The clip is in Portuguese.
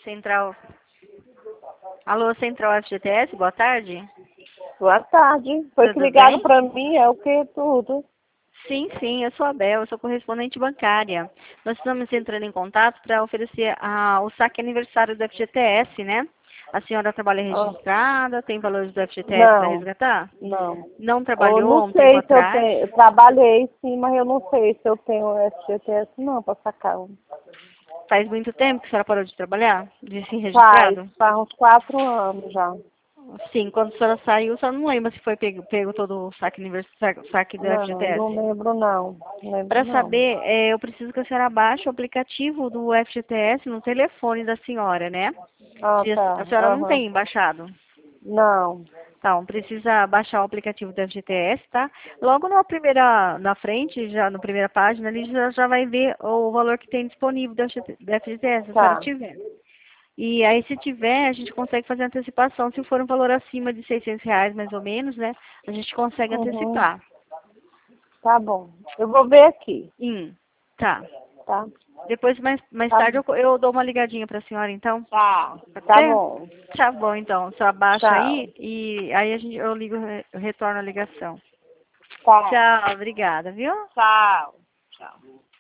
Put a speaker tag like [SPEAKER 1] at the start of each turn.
[SPEAKER 1] Central. Alô, Central FGTS, boa tarde.
[SPEAKER 2] Boa tarde. Foi que
[SPEAKER 1] Tudo
[SPEAKER 2] ligaram
[SPEAKER 1] bem?
[SPEAKER 2] para mim, é o que tudo.
[SPEAKER 1] Sim, eu sou a Bel, eu sou correspondente bancária. Nós estamos entrando em contato para oferecer o saque aniversário do FGTS, né? A senhora trabalha
[SPEAKER 2] Ah,
[SPEAKER 1] registrada, tem valores do FGTS para
[SPEAKER 2] não,
[SPEAKER 1] resgatar?
[SPEAKER 2] não.
[SPEAKER 1] Não
[SPEAKER 2] Eu
[SPEAKER 1] trabalhou há
[SPEAKER 2] não
[SPEAKER 1] um tempo
[SPEAKER 2] sei se eu
[SPEAKER 1] atrás?
[SPEAKER 2] tenho. Eu trabalhei sim, mas eu não sei se eu tenho FGTS não para sacar.
[SPEAKER 1] Faz muito tempo que a senhora parou de trabalhar? De ser
[SPEAKER 2] Faz,
[SPEAKER 1] registrado?
[SPEAKER 2] faz uns 4 anos já.
[SPEAKER 1] Sim, quando a senhora saiu, a senhora não lembra se foi pego todo o saque, saque do
[SPEAKER 2] Não, não
[SPEAKER 1] FGTS?
[SPEAKER 2] lembro não. Não lembro
[SPEAKER 1] Para
[SPEAKER 2] não.
[SPEAKER 1] saber, eu preciso que a senhora baixe o aplicativo do FGTS no telefone da senhora, né?
[SPEAKER 2] Ah,
[SPEAKER 1] Se
[SPEAKER 2] tá.
[SPEAKER 1] a senhora não
[SPEAKER 2] Aham.
[SPEAKER 1] tem baixado.
[SPEAKER 2] Não.
[SPEAKER 1] Então, precisa baixar o aplicativo do FGTS, tá? Logo na frente, já na primeira página, ali já vai ver o valor que tem disponível do FGTS, se a senhora
[SPEAKER 2] Tá.
[SPEAKER 1] tiver. E aí, se tiver, a gente consegue fazer antecipação. Se for um valor acima de R$ 600, mais ou menos, né? A gente consegue
[SPEAKER 2] Uhum.
[SPEAKER 1] antecipar.
[SPEAKER 2] Tá bom. Eu vou ver aqui,
[SPEAKER 1] Tá.
[SPEAKER 2] tá?
[SPEAKER 1] Depois, mais
[SPEAKER 2] Tá,
[SPEAKER 1] tarde, eu dou uma ligadinha para a senhora, então.
[SPEAKER 2] tá.
[SPEAKER 1] Pode
[SPEAKER 2] Tá
[SPEAKER 1] ser?
[SPEAKER 2] bom.
[SPEAKER 1] Tá bom, então. Só abaixa
[SPEAKER 2] Tchau.
[SPEAKER 1] aí e aí eu ligo, eu retorno a ligação.
[SPEAKER 2] Tá.
[SPEAKER 1] Tchau, obrigada, viu?
[SPEAKER 2] Tchau. Tchau.